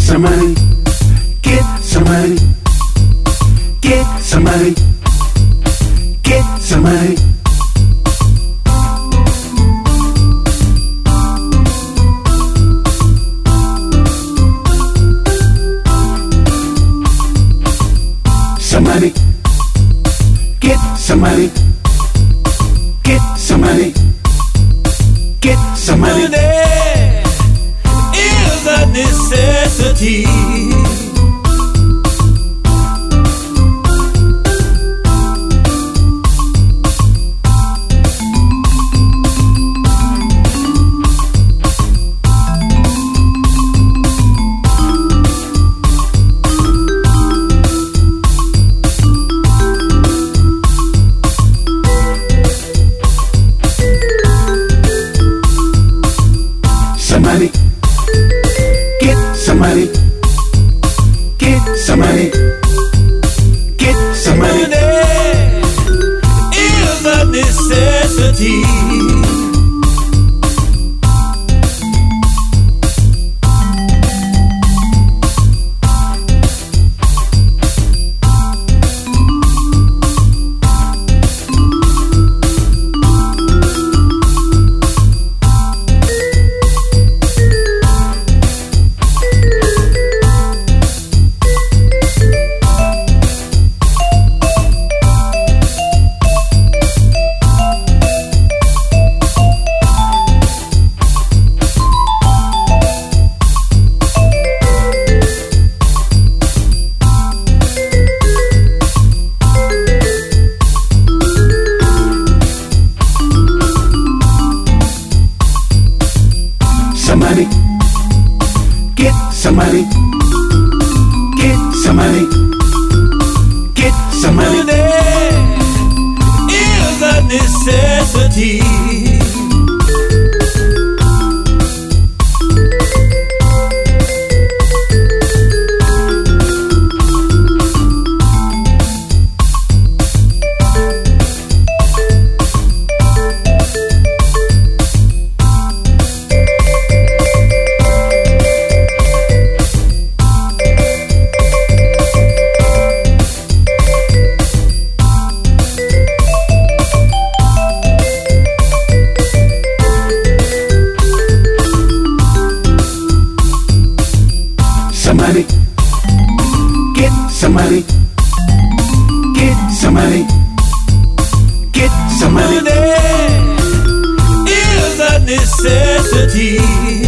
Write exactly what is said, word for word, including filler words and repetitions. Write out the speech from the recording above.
some money, get some money, get some money, get some money. Some money, get some money, get some money, get some money. Money is a necessity. Somebody, get somebody, get somebody, get somebody. Money is a necessity. Somebody, get somebody, get somebody, get somebody. Money is a necessity. Somebody, get somebody, get somebody, get somebody. Money is a necessity.